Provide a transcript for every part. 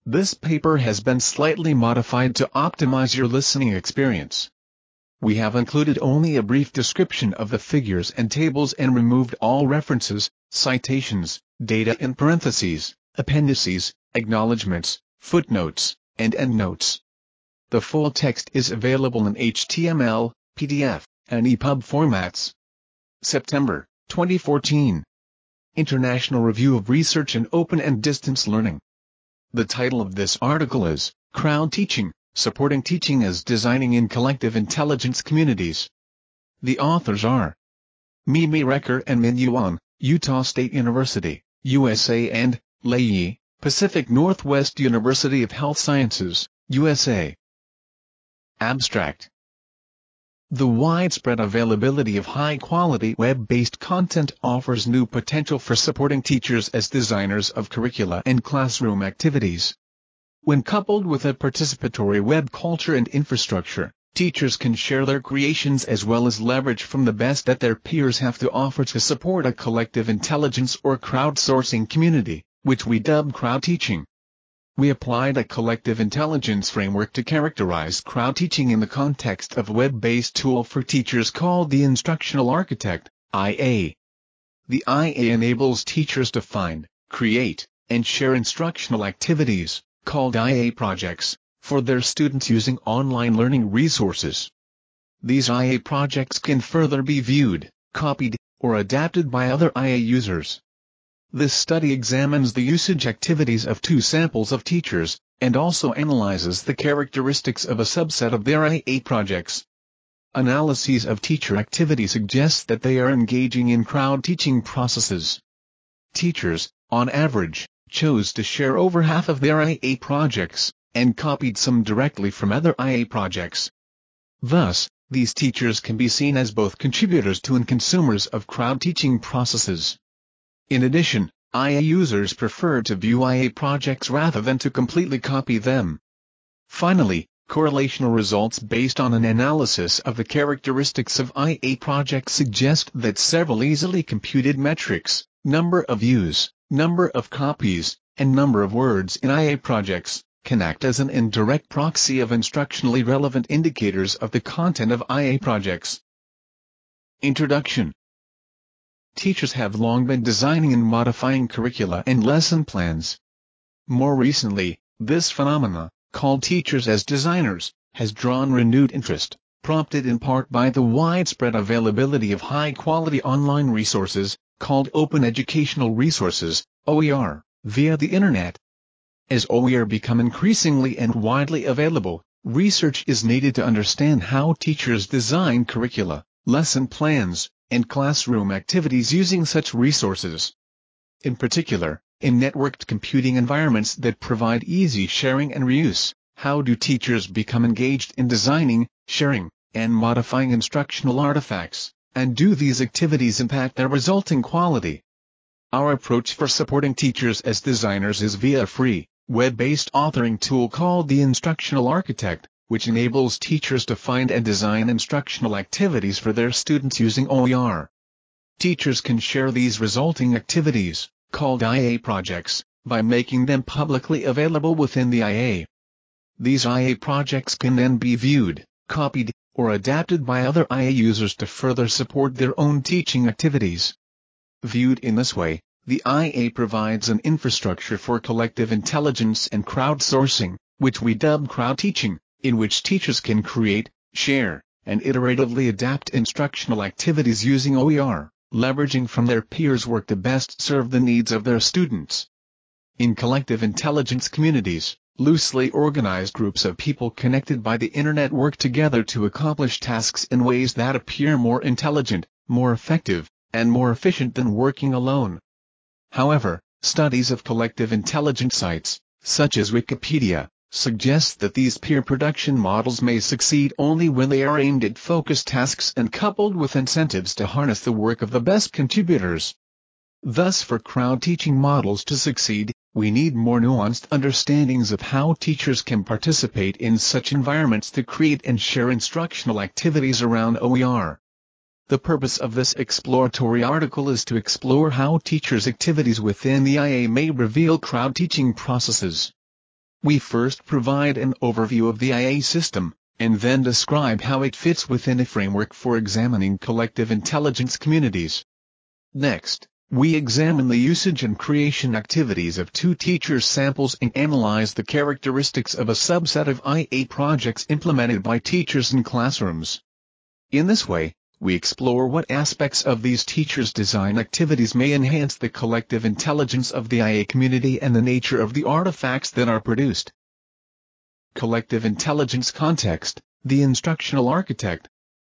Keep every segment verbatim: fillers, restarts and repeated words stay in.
This paper has been slightly modified to optimize your listening experience. We have included only a brief description of the figures and tables and removed all references, citations, data in parentheses, appendices, acknowledgments, footnotes, and endnotes. The full text is available in H T M L, P D F, and E P U B formats. September twenty fourteen. International Review of Research in Open and Distance Learning. The title of this article is, Crowd Teaching, Supporting Teaching as Designing in Collective Intelligence Communities. The authors are Mimi Recker and Min Yuan, Utah State University, U S A, and Lei Yi, Pacific Northwest University of Health Sciences, U S A. Abstract. The widespread availability of high-quality web-based content offers new potential for supporting teachers as designers of curricula and classroom activities. When coupled with a participatory web culture and infrastructure, teachers can share their creations as well as leverage from the best that their peers have to offer to support a collective intelligence or crowdsourcing community, which we dub crowd teaching. We applied a collective intelligence framework to characterize crowd teaching in the context of a web-based tool for teachers called the Instructional Architect, I A. The I A enables teachers to find, create, and share instructional activities, called I A projects, for their students using online learning resources. These I A projects can further be viewed, copied, or adapted by other I A users. This study examines the usage activities of two samples of teachers, and also analyzes the characteristics of a subset of their I A projects. Analyses of teacher activity suggest that they are engaging in crowd teaching processes. Teachers, on average, chose to share over half of their I A projects, and copied some directly from other I A projects. Thus, these teachers can be seen as both contributors to and consumers of crowd teaching processes. In addition, I A users prefer to view I A projects rather than to completely copy them. Finally, correlational results based on an analysis of the characteristics of I A projects suggest that several easily computed metrics, number of views, number of copies, and number of words in I A projects, can act as an indirect proxy of instructionally relevant indicators of the content of I A projects. Introduction. Teachers have long been designing and modifying curricula and lesson plans. More recently, this phenomena, called teachers as designers, has drawn renewed interest, prompted in part by the widespread availability of high-quality online resources, called Open Educational Resources, O E R, via the Internet. As O E R become increasingly and widely available, research is needed to understand how teachers design curricula, lesson plans, and classroom activities using such resources. In particular, in networked computing environments that provide easy sharing and reuse, how do teachers become engaged in designing, sharing, and modifying instructional artifacts, and do these activities impact their resulting quality? Our approach for supporting teachers as designers is via a free, web-based authoring tool called the Instructional Architect, which enables teachers to find and design instructional activities for their students using O E R. Teachers can share these resulting activities, called I A projects, by making them publicly available within the I A. These I A projects can then be viewed, copied, or adapted by other I A users to further support their own teaching activities. Viewed in this way, the I A provides an infrastructure for collective intelligence and crowdsourcing, which we dub crowd teaching, in which teachers can create, share, and iteratively adapt instructional activities using O E R, leveraging from their peers' work to best serve the needs of their students. In collective intelligence communities, loosely organized groups of people connected by the Internet work together to accomplish tasks in ways that appear more intelligent, more effective, and more efficient than working alone. However, studies of collective intelligence sites, such as Wikipedia, suggest that these peer production models may succeed only when they are aimed at focused tasks and coupled with incentives to harness the work of the best contributors. Thus, for crowd teaching models to succeed, we need more nuanced understandings of how teachers can participate in such environments to create and share instructional activities around O E R. The purpose of this exploratory article is to explore how teachers' activities within the I A may reveal crowd teaching processes. We first provide an overview of the I A system, and then describe how it fits within a framework for examining collective intelligence communities. Next, we examine the usage and creation activities of two teachers' samples and analyze the characteristics of a subset of I A projects implemented by teachers in classrooms. In this way, we explore what aspects of these teachers' design activities may enhance the collective intelligence of the I A community and the nature of the artifacts that are produced. Collective intelligence context, the instructional architect.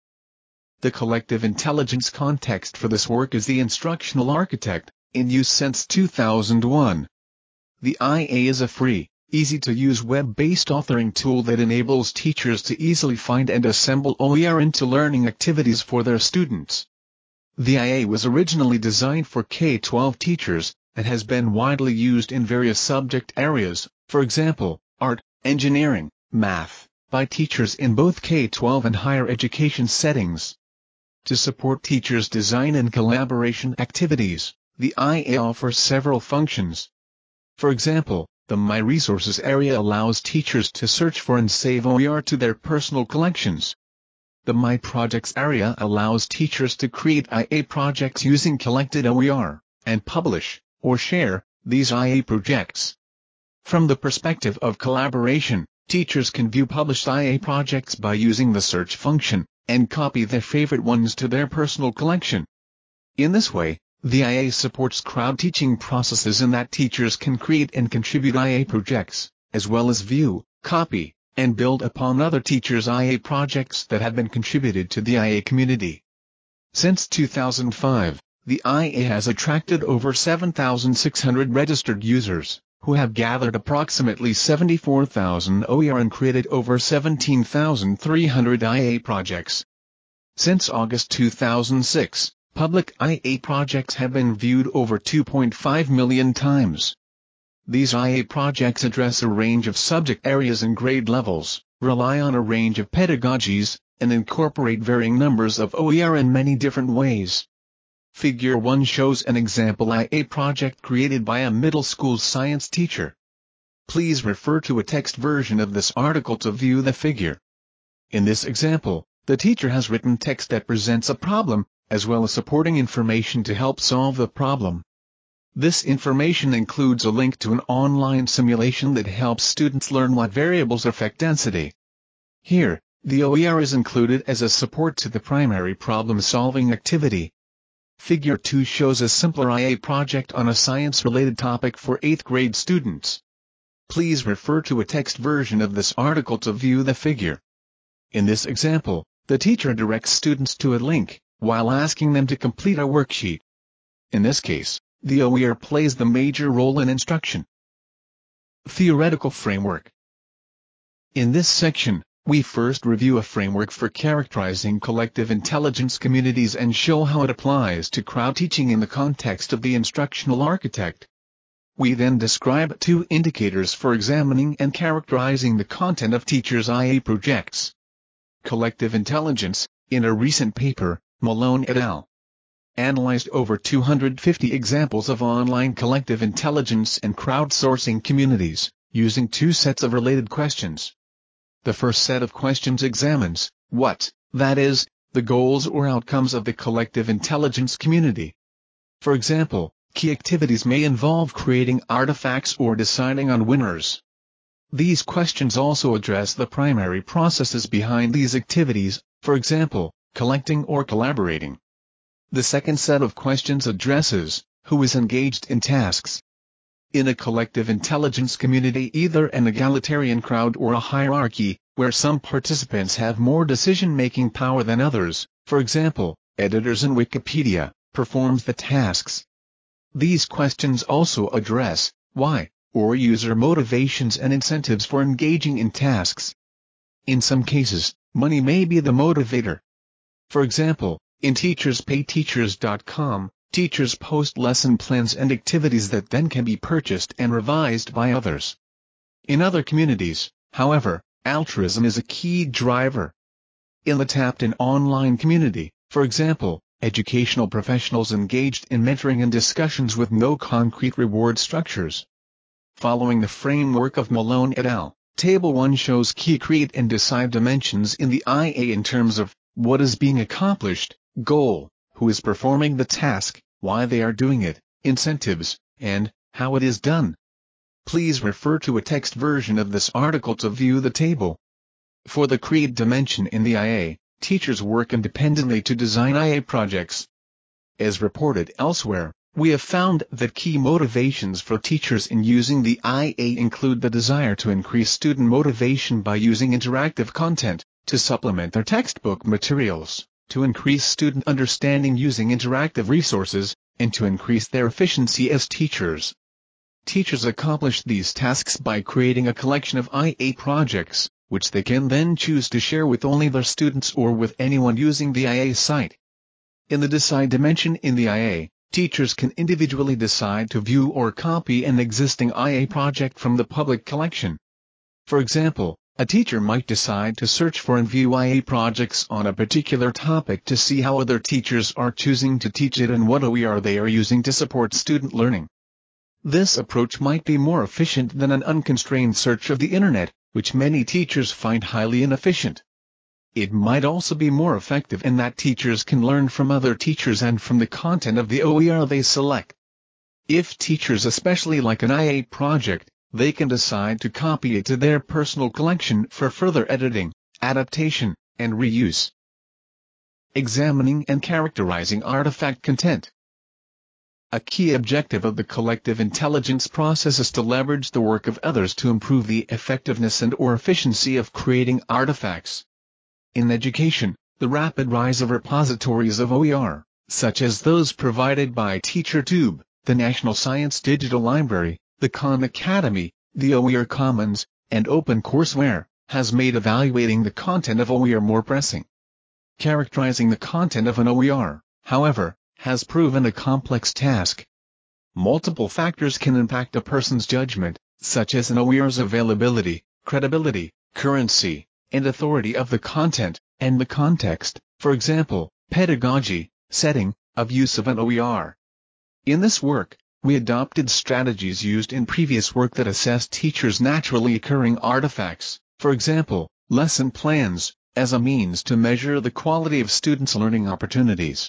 The collective intelligence context for this work is the instructional architect, in use since two thousand one. The I A is a free, easy-to-use web-based authoring tool that enables teachers to easily find and assemble O E R into learning activities for their students. The I A was originally designed for K twelve teachers, and has been widely used in various subject areas, for example, art, engineering, math, by teachers in both K twelve and higher education settings. To support teachers' design and collaboration activities, the I A offers several functions. For example, the My Resources area allows teachers to search for and save O E R to their personal collections. The My Projects area allows teachers to create I A projects using collected O E R, and publish, or share, these I A projects. From the perspective of collaboration, teachers can view published I A projects by using the search function, and copy their favorite ones to their personal collection. In this way, the I A supports crowd-teaching processes in that teachers can create and contribute I A projects, as well as view, copy, and build upon other teachers' I A projects that have been contributed to the I A community. Since two thousand five, the I A has attracted over seven thousand six hundred registered users, who have gathered approximately seventy-four thousand O E R and created over seventeen thousand three hundred I A projects. Since August two thousand six, public I A projects have been viewed over two point five million times. These I A projects address a range of subject areas and grade levels, rely on a range of pedagogies, and incorporate varying numbers of O E R in many different ways. Figure one shows an example I A project created by a middle school science teacher. Please refer to a text version of this article to view the figure. In this example, the teacher has written text that presents a problem, as well as supporting information to help solve the problem. This information includes a link to an online simulation that helps students learn what variables affect density. Here, the O E R is included as a support to the primary problem-solving activity. Figure two shows a simpler I A project on a science-related topic for eighth grade students. Please refer to a text version of this article to view the figure. In this example, the teacher directs students to a link, while asking them to complete a worksheet. In this case, the O E R plays the major role in instruction. Theoretical framework. In this section, we first review a framework for characterizing collective intelligence communities and show how it applies to crowd teaching in the context of the instructional architect. We then describe two indicators for examining and characterizing the content of teachers' I A projects. Collective intelligence, in a recent paper, Malone et al. Analyzed over two hundred fifty examples of online collective intelligence and crowdsourcing communities, using two sets of related questions. The first set of questions examines what, that is, the goals or outcomes of the collective intelligence community. For example, key activities may involve creating artifacts or deciding on winners. These questions also address the primary processes behind these activities, for example, collecting or collaborating. The second set of questions addresses who is engaged in tasks. In a collective intelligence community, either an egalitarian crowd or a hierarchy, where some participants have more decision-making power than others, for example, editors in Wikipedia, performs the tasks. These questions also address why, or user motivations and incentives for engaging in tasks. In some cases, money may be the motivator. For example, in teachers pay teachers dot com, teachers post lesson plans and activities that then can be purchased and revised by others. In other communities, however, altruism is a key driver. In the Tapped-in online community, for example, educational professionals engaged in mentoring and discussions with no concrete reward structures. Following the framework of Malone et al., Table one shows key create and decide dimensions in the I A in terms of what is being accomplished, goal, who is performing the task, why they are doing it, incentives, and how it is done. Please refer to a text version of this article to view the table. For the create dimension in the I A, teachers work independently to design I A projects. As reported elsewhere, we have found that key motivations for teachers in using the I A include the desire to increase student motivation by using interactive content, to supplement their textbook materials, to increase student understanding using interactive resources, and to increase their efficiency as teachers. Teachers accomplish these tasks by creating a collection of I A projects, which they can then choose to share with only their students or with anyone using the I A site. In the decide dimension in the I A, teachers can individually decide to view or copy an existing I A project from the public collection. For example, a teacher might decide to search for and view I A projects on a particular topic to see how other teachers are choosing to teach it and what O E R they are using to support student learning. This approach might be more efficient than an unconstrained search of the internet, which many teachers find highly inefficient. It might also be more effective in that teachers can learn from other teachers and from the content of the O E R they select. If teachers especially like an I A project, they can decide to copy it to their personal collection for further editing, adaptation, and reuse. Examining and characterizing artifact content. A key objective of the collective intelligence process is to leverage the work of others to improve the effectiveness and or efficiency of creating artifacts. In education, the rapid rise of repositories of O E R, such as those provided by TeacherTube, the National Science Digital Library, the Khan Academy, the O E R Commons, and OpenCourseWare, has made evaluating the content of O E R more pressing. Characterizing the content of an O E R, however, has proven a complex task. Multiple factors can impact a person's judgment, such as an O E R's availability, credibility, currency, and authority of the content, and the context, for example, pedagogy, setting, of use of an O E R. In this work, we adopted strategies used in previous work that assess teachers' naturally occurring artifacts, for example, lesson plans, as a means to measure the quality of students' learning opportunities.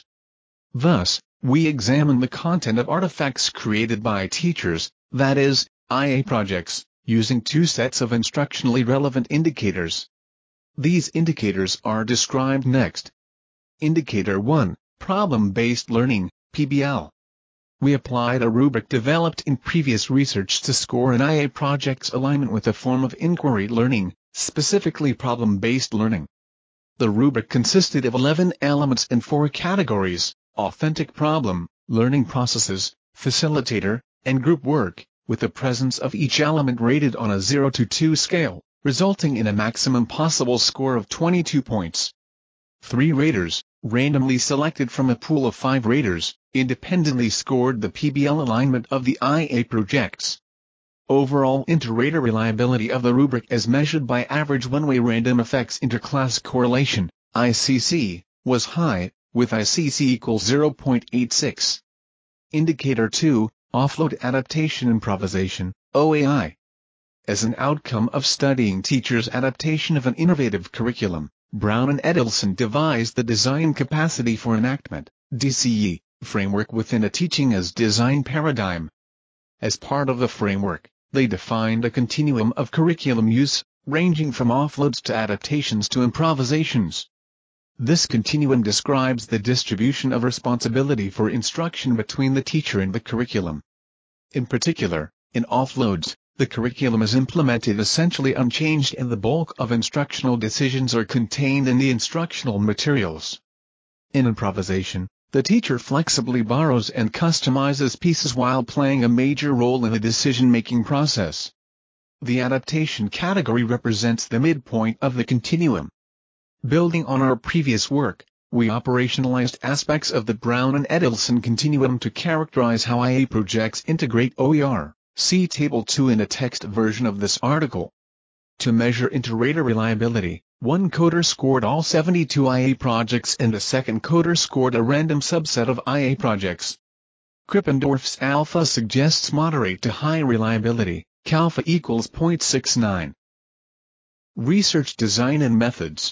Thus, we examine the content of artifacts created by teachers, that is, I A projects, using two sets of instructionally relevant indicators. These indicators are described next. Indicator one, Problem-Based Learning, P B L. We applied a rubric developed in previous research to score an I A project's alignment with a form of inquiry learning, specifically problem-based learning. The rubric consisted of eleven elements in four categories: authentic problem, learning processes, facilitator, and group work, with the presence of each element rated on a zero to two scale, resulting in a maximum possible score of twenty-two points. Three raters, randomly selected from a pool of five raters, independently scored the P B L alignment of the I A projects. Overall inter-rater reliability of the rubric as measured by average one-way random effects interclass correlation, I C C, was high, with I C C equals zero point eight six. Indicator two, Offload Adaptation Improvisation, O A I. As an outcome of studying teachers' adaptation of an innovative curriculum, Brown and Edelson devised the Design Capacity for Enactment, D C E, framework within a teaching as design paradigm. As part of the framework, they defined a continuum of curriculum use, ranging from offloads to adaptations to improvisations. This continuum describes the distribution of responsibility for instruction between the teacher and the curriculum. In particular, in offloads, the curriculum is implemented essentially unchanged and the bulk of instructional decisions are contained in the instructional materials. In improvisation, the teacher flexibly borrows and customizes pieces while playing a major role in the decision-making process. The adaptation category represents the midpoint of the continuum. Building on our previous work, we operationalized aspects of the Brown and Edelson continuum to characterize how I A projects integrate O E R. See Table two in a text version of this article. To measure inter-rater reliability, one coder scored all seventy-two I A projects and a second coder scored a random subset of I A projects. Krippendorf's alpha suggests moderate to high reliability, Kappa equals zero point six nine. Research design and methods.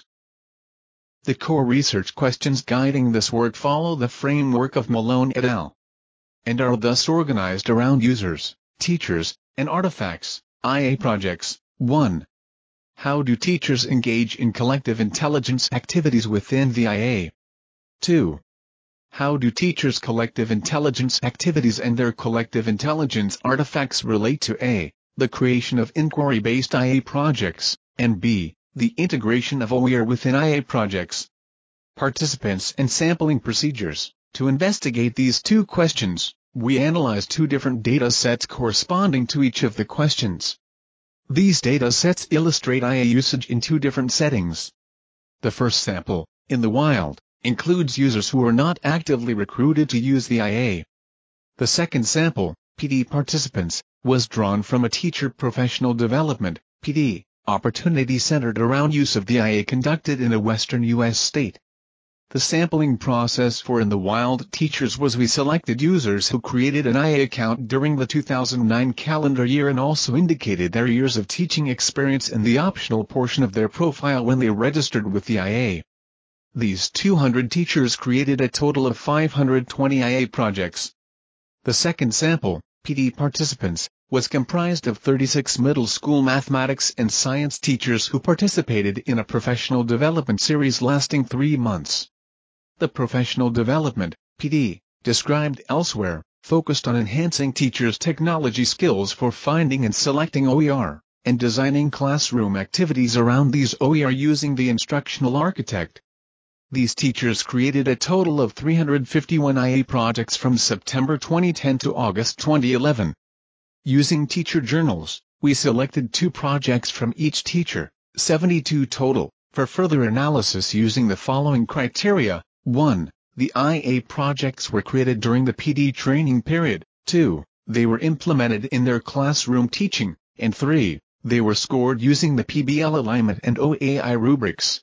The core research questions guiding this work follow the framework of Malone et al. And are thus organized around users, teachers, and artifacts. I A projects. one. How do teachers engage in collective intelligence activities within the I A? two. How do teachers' collective intelligence activities and their collective intelligence artifacts relate to A. the creation of inquiry-based I A projects, and B. the integration of O E R within I A projects? Participants and sampling procedures. To investigate these two questions, we analyzed two different data sets corresponding to each of the questions. These data sets illustrate I A usage in two different settings. The first sample, in the wild, includes users who are not actively recruited to use the I A. The second sample, P D participants, was drawn from a teacher professional development, P D, opportunity centered around use of the I A conducted in a western U S state. The sampling process for In the Wild teachers was we selected users who created an I A account during the two thousand nine calendar year and also indicated their years of teaching experience in the optional portion of their profile when they registered with the I A. These two hundred teachers created a total of five hundred twenty I A projects. The second sample, P D participants, was comprised of thirty-six middle school mathematics and science teachers who participated in a professional development series lasting three months. The professional development, P D, described elsewhere, focused on enhancing teachers' technology skills for finding and selecting O E R, and designing classroom activities around these O E R using the instructional architect. These teachers created a total of three hundred fifty-one I A projects from September twenty ten to August twenty eleven. Using teacher journals, we selected two projects from each teacher, seventy-two total, for further analysis using the following criteria. one. The I A projects were created during the P D training period. two. They were implemented in their classroom teaching. And three. They were scored using the P B L alignment and O A I rubrics.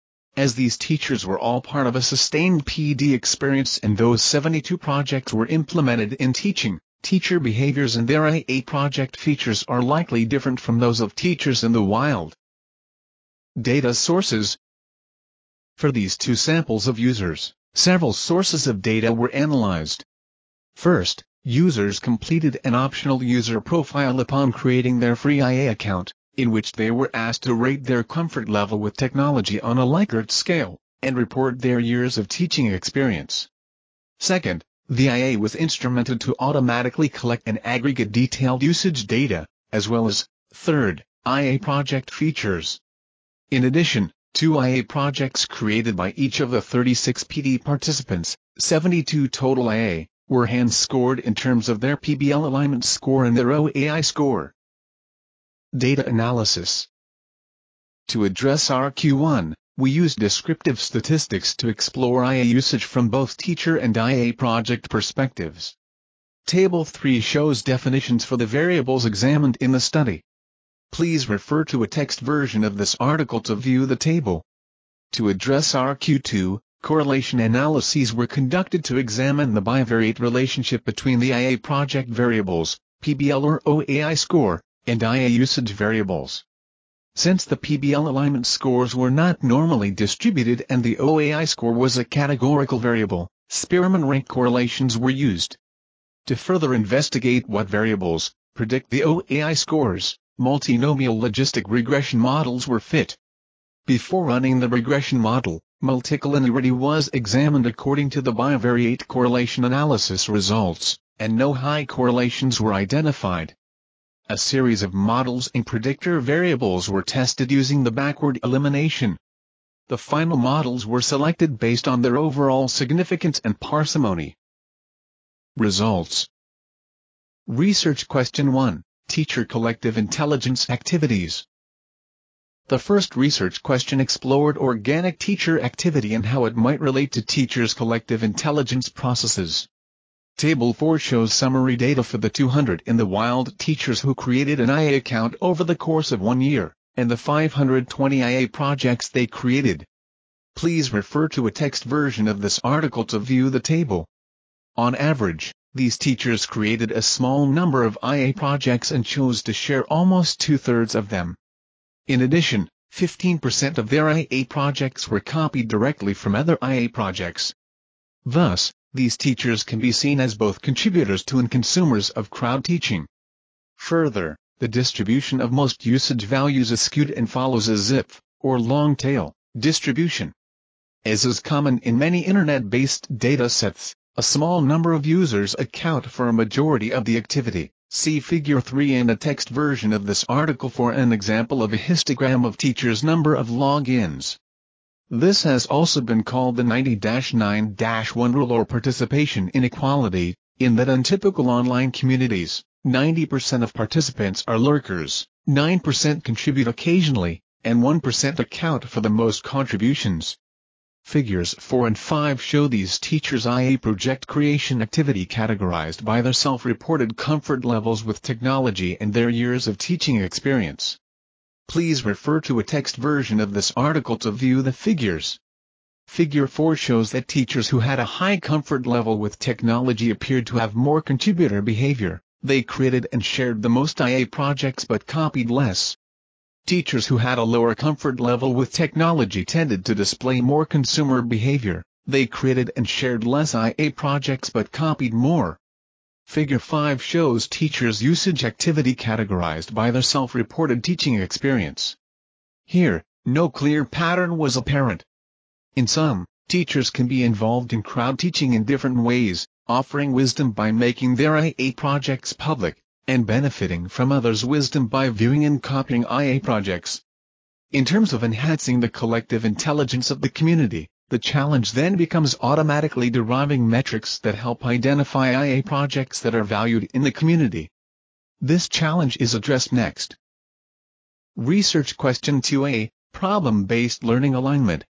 As these teachers were all part of a sustained P D experience and those seventy-two projects were implemented in teaching, teacher behaviors and their I A project features are likely different from those of teachers in the wild. Data sources. For these two samples of users, several sources of data were analyzed. First, users completed an optional user profile upon creating their free I A account, in which they were asked to rate their comfort level with technology on a Likert scale, and report their years of teaching experience. Second, the I A was instrumented to automatically collect and aggregate detailed usage data, as well as, third, I A project features. In addition, two I A projects created by each of the thirty-six P D participants, seventy-two total I A, were hand-scored in terms of their P B L alignment score and their O A I score. Data analysis. To address R Q one, we used descriptive statistics to explore I A usage from both teacher and I A project perspectives. Table three shows definitions for the variables examined in the study. Please refer to a text version of this article to view the table. To address R Q two, correlation analyses were conducted to examine the bivariate relationship between the I A project variables, P B L or O A I score, and I A usage variables. Since the P B L alignment scores were not normally distributed and the O A I score was a categorical variable, Spearman rank correlations were used. To further investigate what variables predict the O A I scores, multinomial logistic regression models were fit. Before running the regression model, multicollinearity was examined according to the bivariate correlation analysis results, and no high correlations were identified. A series of models and predictor variables were tested using the backward elimination. The final models were selected based on their overall significance and parsimony. Results. Research Question one. Teacher Collective Intelligence Activities. The first research question explored organic teacher activity and how it might relate to teachers' collective intelligence processes. Table four shows summary data for the two hundred in the wild teachers who created an I A account over the course of one year, and the five hundred twenty I A projects they created. Please refer to a text version of this article to view the table. On average, These teachers created a small number of I A projects and chose to share almost two-thirds of them. In addition, fifteen percent of their I A projects were copied directly from other I A projects. Thus, these teachers can be seen as both contributors to and consumers of crowd teaching. Further, the distribution of most usage values is skewed and follows a zip, or long-tail, distribution. As is common in many internet-based data sets, a small number of users account for a majority of the activity. See Figure three and a text version of this article for an example of a histogram of teachers' number of logins. This has also been called the ninety dash nine dash one rule or participation inequality, in that in typical online communities, ninety percent of participants are lurkers, nine percent contribute occasionally, and one percent account for the most contributions. Figures four and five show these teachers' I A project creation activity categorized by their self-reported comfort levels with technology and their years of teaching experience. Please refer to a text version of this article to view the figures. Figure four shows that teachers who had a high comfort level with technology appeared to have more contributor behavior. They created and shared the most I A projects but copied less. Teachers who had a lower comfort level with technology tended to display more consumer behavior. They created and shared less I A projects but copied more. Figure five shows teachers' usage activity categorized by their self-reported teaching experience. Here, no clear pattern was apparent. In sum, teachers can be involved in crowd teaching in different ways, offering wisdom by making their I A projects public, and benefiting from others' wisdom by viewing and copying I A projects. In terms of enhancing the collective intelligence of the community, the challenge then becomes automatically deriving metrics that help identify I A projects that are valued in the community. This challenge is addressed next. Research Question two A, Problem-Based Learning Alignment.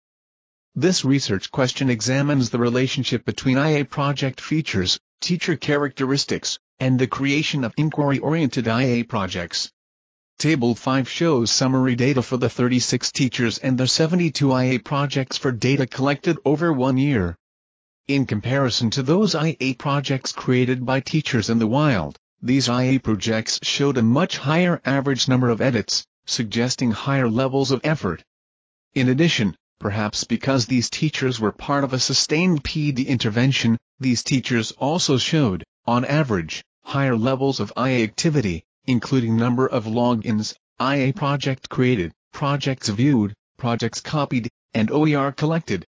This research question examines the relationship between I A project features, teacher characteristics, and the creation of inquiry-oriented I A projects. Table five shows summary data for the thirty-six teachers and their seventy-two I A projects for data collected over one year. In comparison to those I A projects created by teachers in the wild, these I A projects showed a much higher average number of edits, suggesting higher levels of effort. In addition, perhaps because these teachers were part of a sustained P D intervention, these teachers also showed, on average, higher levels of I A activity, including number of logins, I A project created, projects viewed, projects copied, and O E R collected.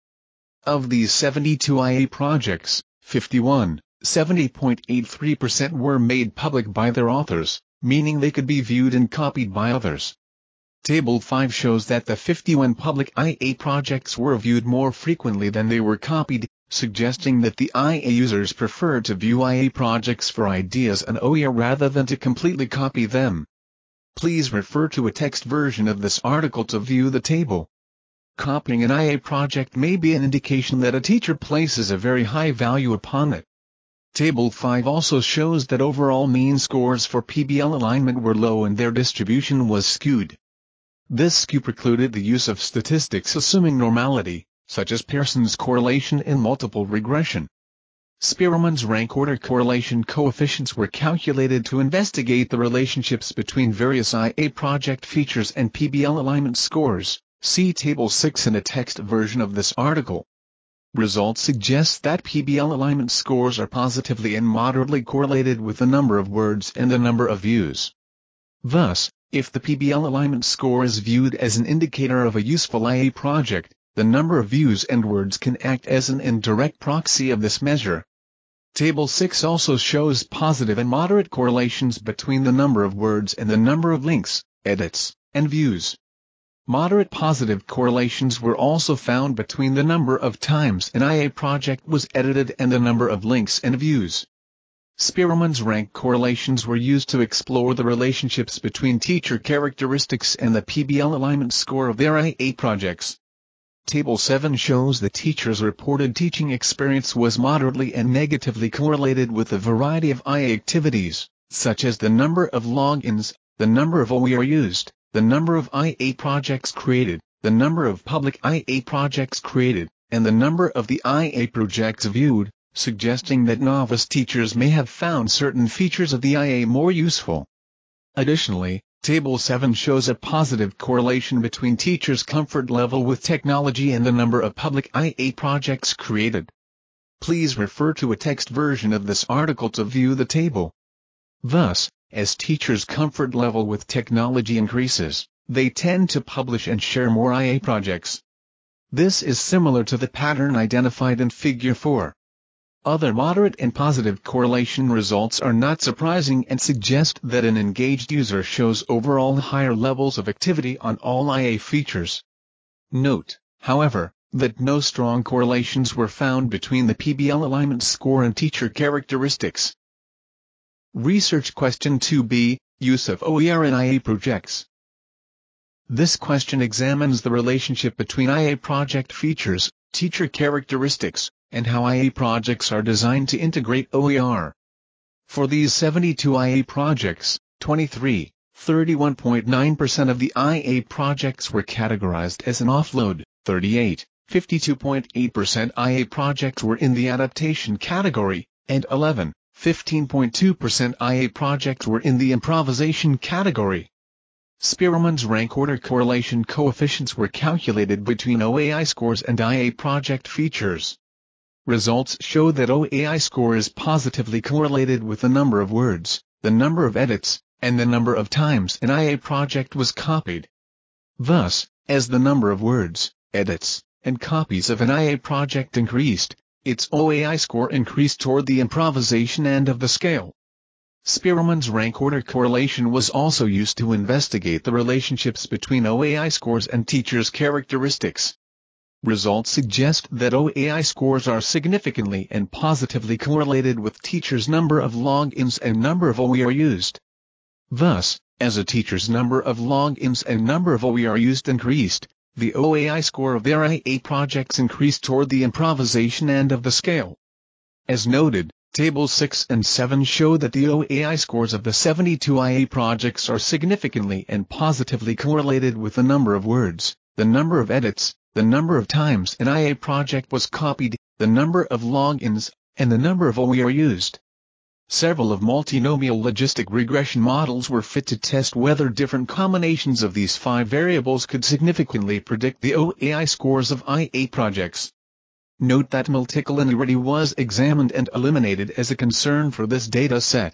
Of these seventy-two I A projects, fifty-one, seventy point eight three percent were made public by their authors, meaning they could be viewed and copied by others. Table five shows that the fifty-one public I A projects were viewed more frequently than they were copied, suggesting that the I A users preferred to view I A projects for ideas and O E R rather than to completely copy them. Please refer to a text version of this article to view the table. Copying an I A project may be an indication that a teacher places a very high value upon it. Table five also shows that overall mean scores for P B L alignment were low and their distribution was skewed. This skew precluded the use of statistics assuming normality, such as Pearson's correlation and multiple regression. Spearman's rank order correlation coefficients were calculated to investigate the relationships between various I A project features and P B L alignment scores. See Table six in a text version of this article. Results suggest that P B L alignment scores are positively and moderately correlated with the number of words and the number of views. Thus, if the P B L alignment score is viewed as an indicator of a useful I A project, the number of views and words can act as an indirect proxy of this measure. Table six also shows positive and moderate correlations between the number of words and the number of links, edits, and views. Moderate positive correlations were also found between the number of times an I A project was edited and the number of links and views. Spearman's rank correlations were used to explore the relationships between teacher characteristics and the P B L alignment score of their I A projects. Table seven shows that teachers' reported teaching experience was moderately and negatively correlated with a variety of I A activities, such as the number of logins, the number of O E R used, the number of I A projects created, the number of public I A projects created, and the number of the I A projects viewed, suggesting that novice teachers may have found certain features of the I A more useful. Additionally, Table seven shows a positive correlation between teachers' comfort level with technology and the number of public I A projects created. Please refer to a text version of this article to view the table. Thus, as teachers' comfort level with technology increases, they tend to publish and share more I A projects. This is similar to the pattern identified in Figure four. Other moderate and positive correlation results are not surprising and suggest that an engaged user shows overall higher levels of activity on all I A features. Note, however, that no strong correlations were found between the P B L alignment score and teacher characteristics. Research Question two B, Use of O E R in I A Projects. This question examines the relationship between I A project features, teacher characteristics, and how I A projects are designed to integrate O E R. For these seventy-two I A projects, twenty-three, thirty-one point nine percent of the I A projects were categorized as an offload, thirty-eight, fifty-two point eight percent I A projects were in the adaptation category, and eleven, fifteen point two percent I A projects were in the improvisation category. Spearman's rank order correlation coefficients were calculated between O A I scores and I A project features. Results show that O A I score is positively correlated with the number of words, the number of edits, and the number of times an I A project was copied. Thus, as the number of words, edits, and copies of an I A project increased, its O A I score increased toward the improvisation end of the scale. Spearman's rank order correlation was also used to investigate the relationships between O A I scores and teachers' characteristics. Results suggest that O A I scores are significantly and positively correlated with teachers' number of logins and number of O E R used. Thus, as a teacher's number of logins and number of O E R used increased, the O A I score of their I A projects increased toward the improvisation end of the scale. As noted, Tables six and seven show that the O A I scores of the seventy-two I A projects are significantly and positively correlated with the number of words, the number of edits, the number of times an I A project was copied, the number of logins, and the number of O E R used. Several of multinomial logistic regression models were fit to test whether different combinations of these five variables could significantly predict the O A I scores of I A projects. Note that multicollinearity was examined and eliminated as a concern for this data set.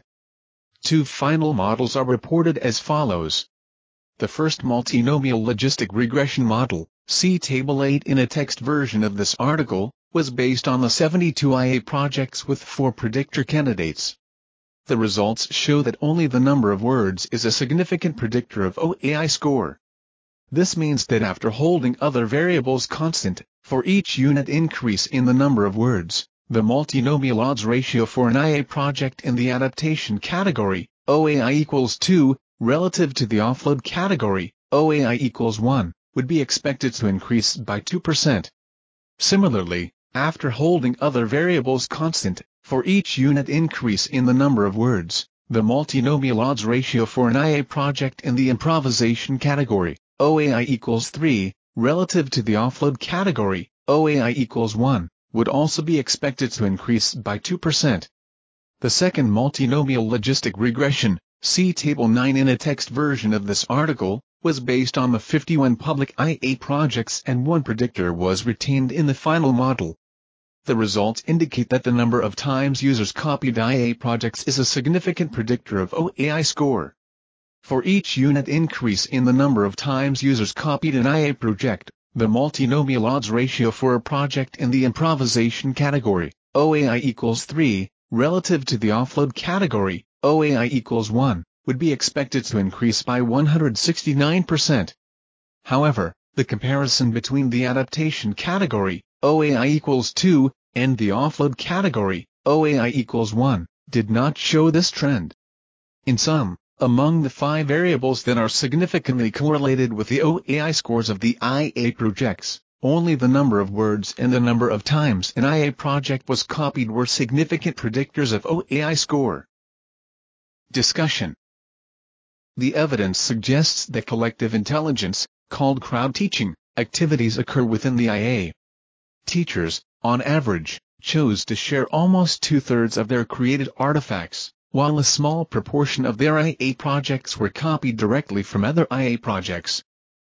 Two final models are reported as follows. The first multinomial logistic regression model, see Table eight in a text version of this article, was based on the seventy-two I A projects with four predictor candidates. The results show that only the number of words is a significant predictor of O A I score. This means that after holding other variables constant, for each unit increase in the number of words, the multinomial odds ratio for an I A project in the adaptation category, O A I equals two, relative to the offload category, O A I equals one, would be expected to increase by two percent. Similarly, after holding other variables constant, for each unit increase in the number of words, the multinomial odds ratio for an I A project in the improvisation category, O A I equals three, relative to the offload category, O A I equals one, would also be expected to increase by two percent. The second multinomial logistic regression, see Table nine in a text version of this article, was based on the fifty-one public I A projects and one predictor was retained in the final model. The results indicate that the number of times users copied I A projects is a significant predictor of O A I score. For each unit increase in the number of times users copied an I A project, the multinomial odds ratio for a project in the improvisation category, O A I equals three, relative to the offload category, O A I equals one, would be expected to increase by one hundred sixty-nine percent. However, the comparison between the adaptation category, O A I equals two, and the offload category, O A I equals one, did not show this trend. In sum, among the five variables that are significantly correlated with the O A I scores of the I A projects, only the number of words and the number of times an I A project was copied were significant predictors of O A I score. Discussion. The evidence suggests that collective intelligence, called crowd teaching, activities occur within the I A. Teachers, on average, chose to share almost two-thirds of their created artifacts, while a small proportion of their I A projects were copied directly from other I A projects.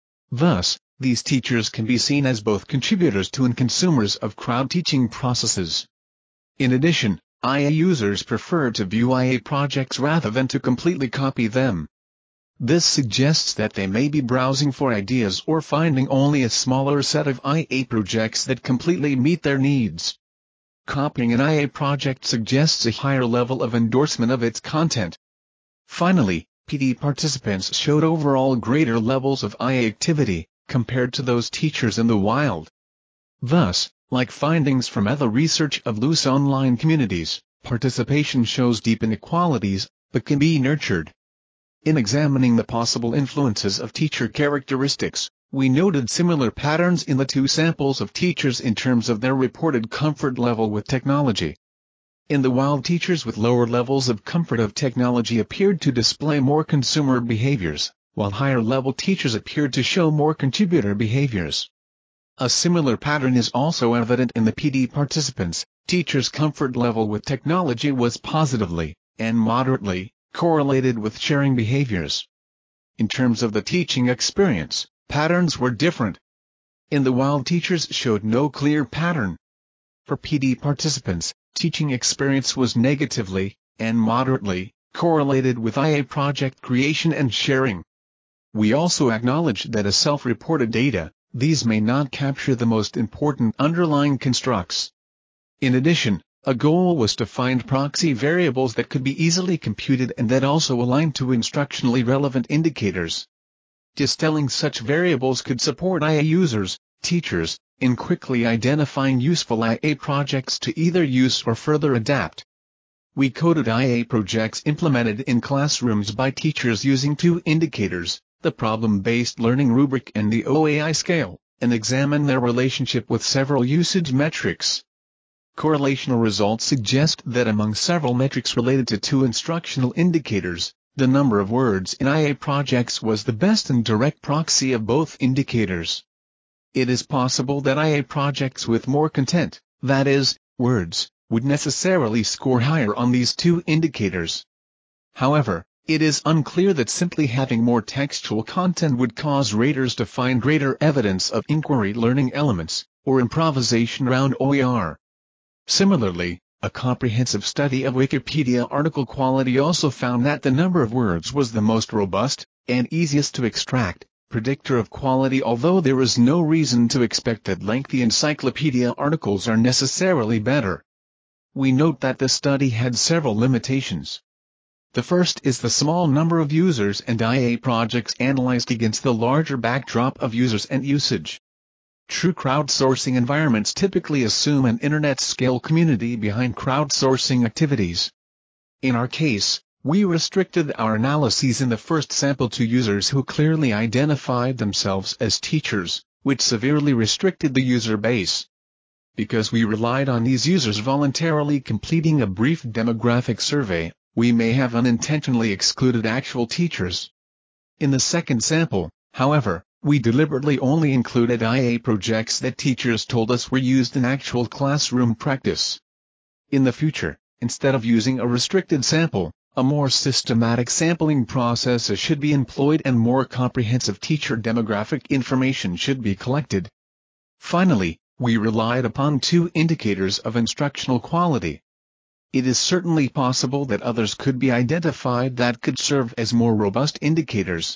Thus, these teachers can be seen as both contributors to and consumers of crowd teaching processes. In addition, I A users prefer to view I A projects rather than to completely copy them. This suggests that they may be browsing for ideas or finding only a smaller set of I A projects that completely meet their needs. Copying an I A project suggests a higher level of endorsement of its content. Finally, P D participants showed overall greater levels of I A activity, compared to those teachers in the wild. Thus, like findings from other research of loose online communities, participation shows deep inequalities, but can be nurtured. In examining the possible influences of teacher characteristics, we noted similar patterns in the two samples of teachers in terms of their reported comfort level with technology. In the wild, teachers with lower levels of comfort of technology appeared to display more consumer behaviors, while higher-level teachers appeared to show more contributor behaviors. A similar pattern is also evident in the P D participants. Teachers' comfort level with technology was positively, and moderately, correlated with sharing behaviors. In terms of the teaching experience, patterns were different. In the wild, teachers showed no clear pattern. For P D participants, teaching experience was negatively, and moderately, correlated with I A project creation and sharing. We also acknowledge that as self-reported data, these may not capture the most important underlying constructs. In addition, a goal was to find proxy variables that could be easily computed and that also aligned to instructionally relevant indicators. Distilling such variables could support I A users, teachers, in quickly identifying useful I A projects to either use or further adapt. We coded I A projects implemented in classrooms by teachers using two indicators, the problem-based learning rubric and the O A I scale, and examined their relationship with several usage metrics. Correlational results suggest that among several metrics related to two instructional indicators, the number of words in I A projects was the best and direct proxy of both indicators. It is possible that I A projects with more content, that is, words, would necessarily score higher on these two indicators. However, it is unclear that simply having more textual content would cause raters to find greater evidence of inquiry learning elements, or improvisation around O E R. Similarly, a comprehensive study of Wikipedia article quality also found that the number of words was the most robust, and easiest to extract, predictor of quality, although there is no reason to expect that lengthy encyclopedia articles are necessarily better. We note that the study had several limitations. The first is the small number of users and I A projects analyzed against the larger backdrop of users and usage. True crowdsourcing environments typically assume an internet-scale community behind crowdsourcing activities. In our case, we restricted our analyses in the first sample to users who clearly identified themselves as teachers, which severely restricted the user base. Because we relied on these users voluntarily completing a brief demographic survey, we may have unintentionally excluded actual teachers. In the second sample, however, we deliberately only included I A projects that teachers told us were used in actual classroom practice. In the future, instead of using a restricted sample, a more systematic sampling process should be employed and more comprehensive teacher demographic information should be collected. Finally, we relied upon two indicators of instructional quality. It is certainly possible that others could be identified that could serve as more robust indicators.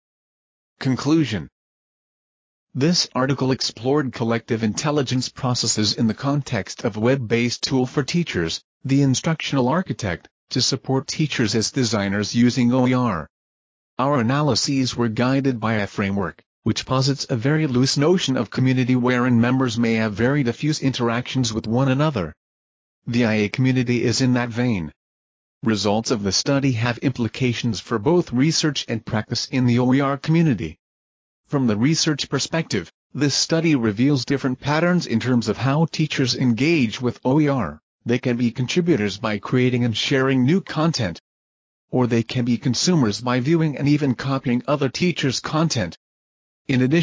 Conclusion. This article explored collective intelligence processes in the context of a web-based tool for teachers, the instructional architect, to support teachers as designers using O E R. Our analyses were guided by a framework, which posits a very loose notion of community wherein members may have very diffuse interactions with one another. The I A community is in that vein. Results of the study have implications for both research and practice in the O E R community. From the research perspective, this study reveals different patterns in terms of how teachers engage with O E R. They can be contributors by creating and sharing new content, or they can be consumers by viewing and even copying other teachers' content. In addition,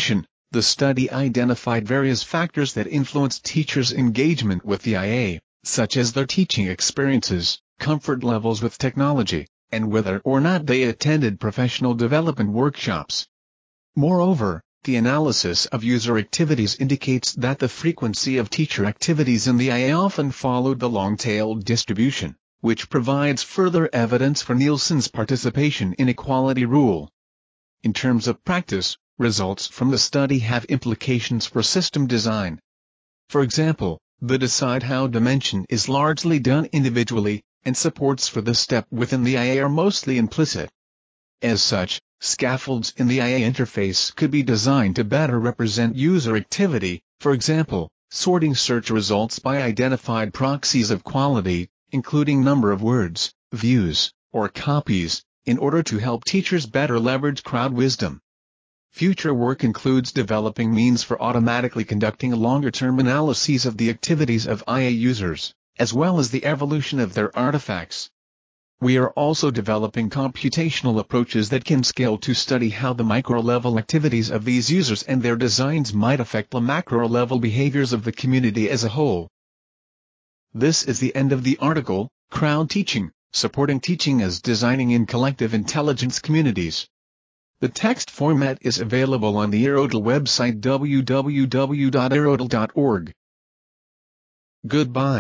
The study identified various factors that influence teachers' engagement with the I A, such as their teaching experiences, comfort levels with technology, and whether or not they attended professional development workshops. Moreover, the analysis of user activities indicates that the frequency of teacher activities in the I A often followed the long-tailed distribution, which provides further evidence for Nielsen's participation inequality rule. In terms of practice, results from the study have implications for system design. For example, the Decide How dimension is largely done individually, and supports for this step within the I A are mostly implicit. As such, scaffolds in the I A interface could be designed to better represent user activity, for example, sorting search results by identified proxies of quality, including number of words, views, or copies, in order to help teachers better leverage crowd wisdom. Future work includes developing means for automatically conducting longer-term analyses of the activities of I A users, as well as the evolution of their artifacts. We are also developing computational approaches that can scale to study how the micro-level activities of these users and their designs might affect the macro-level behaviors of the community as a whole. This is the end of the article, Crowd Teaching, Supporting Teaching as Designing in Collective Intelligence Communities. The text format is available on the Aerodel website w w w dot aerodel dot org. Goodbye.